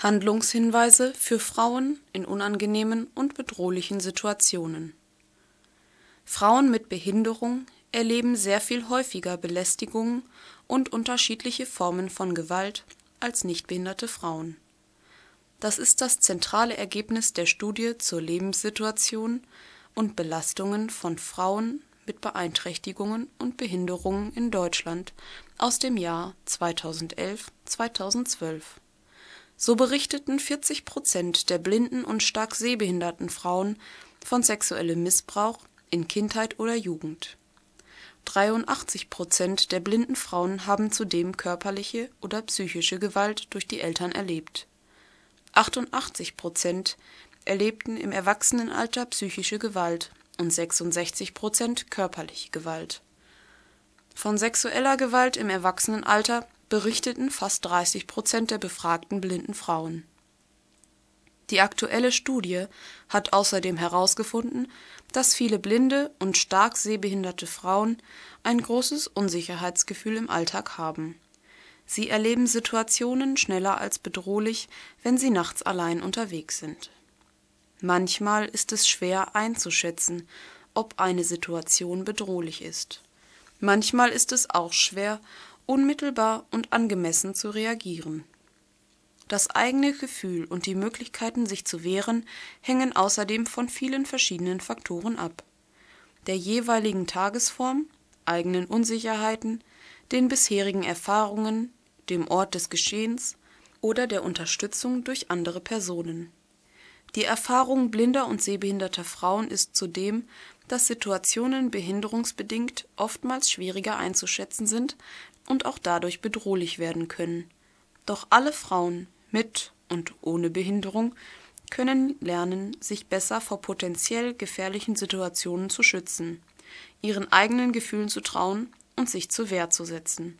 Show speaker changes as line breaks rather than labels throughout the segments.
Handlungshinweise für Frauen in unangenehmen und bedrohlichen Situationen. Frauen mit Behinderung erleben sehr viel häufiger Belästigungen und unterschiedliche Formen von Gewalt als nichtbehinderte Frauen. Das ist das zentrale Ergebnis der Studie zur Lebenssituation und Belastungen von Frauen mit Beeinträchtigungen und Behinderungen in Deutschland aus dem Jahr 2011/2012. So berichteten 40% der blinden und stark sehbehinderten Frauen von sexuellem Missbrauch in Kindheit oder Jugend. 83% der blinden Frauen haben zudem körperliche oder psychische Gewalt durch die Eltern erlebt. 88% erlebten im Erwachsenenalter psychische Gewalt und 66% körperliche Gewalt. Von sexueller Gewalt im Erwachsenenalter berichteten fast 30% der befragten blinden Frauen. Die aktuelle Studie hat außerdem herausgefunden, dass viele blinde und stark sehbehinderte Frauen ein großes Unsicherheitsgefühl im Alltag haben. Sie erleben Situationen schneller als bedrohlich, wenn sie nachts allein unterwegs sind. Manchmal ist es schwer einzuschätzen, ob eine Situation bedrohlich ist. Manchmal ist es auch schwer, unmittelbar und angemessen zu reagieren. Das eigene Gefühl und die Möglichkeiten, sich zu wehren, hängen außerdem von vielen verschiedenen Faktoren ab: der jeweiligen Tagesform, eigenen Unsicherheiten, den bisherigen Erfahrungen, dem Ort des Geschehens oder der Unterstützung durch andere Personen. Die Erfahrung blinder und sehbehinderter Frauen ist zudem, dass Situationen behinderungsbedingt oftmals schwieriger einzuschätzen sind und auch dadurch bedrohlich werden können. Doch alle Frauen mit und ohne Behinderung können lernen, sich besser vor potenziell gefährlichen Situationen zu schützen, ihren eigenen Gefühlen zu trauen und sich zur Wehr zu setzen.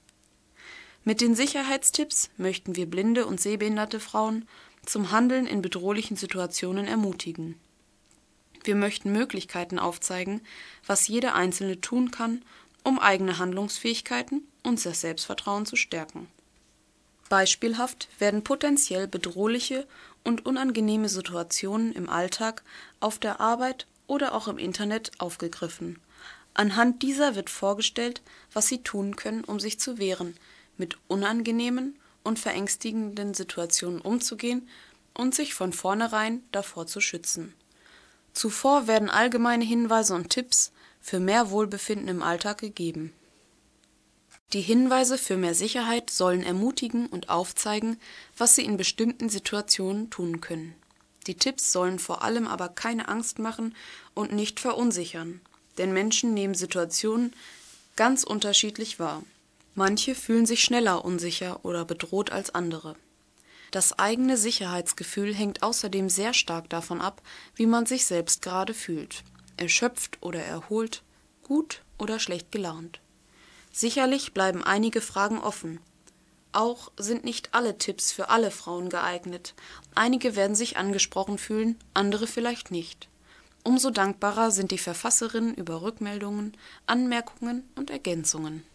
Mit den Sicherheitstipps möchten wir blinde und sehbehinderte Frauen zum Handeln in bedrohlichen Situationen ermutigen. Wir möchten Möglichkeiten aufzeigen, was jede Einzelne tun kann, um eigene Handlungsfähigkeiten und das Selbstvertrauen zu stärken. Beispielhaft werden potenziell bedrohliche und unangenehme Situationen im Alltag, auf der Arbeit oder auch im Internet aufgegriffen. Anhand dieser wird vorgestellt, was sie tun können, um sich zu wehren, mit unangenehmen und verängstigenden Situationen umzugehen und sich von vornherein davor zu schützen. Zuvor werden allgemeine Hinweise und Tipps für mehr Wohlbefinden im Alltag gegeben. Die Hinweise für mehr Sicherheit sollen ermutigen und aufzeigen, was Sie in bestimmten Situationen tun können. Die Tipps sollen vor allem aber keine Angst machen und nicht verunsichern, denn Menschen nehmen Situationen ganz unterschiedlich wahr. Manche fühlen sich schneller unsicher oder bedroht als andere. Das eigene Sicherheitsgefühl hängt außerdem sehr stark davon ab, wie man sich selbst gerade fühlt: erschöpft oder erholt, gut oder schlecht gelaunt. Sicherlich bleiben einige Fragen offen. Auch sind nicht alle Tipps für alle Frauen geeignet. Einige werden sich angesprochen fühlen, andere vielleicht nicht. Umso dankbarer sind die Verfasserinnen über Rückmeldungen, Anmerkungen und Ergänzungen.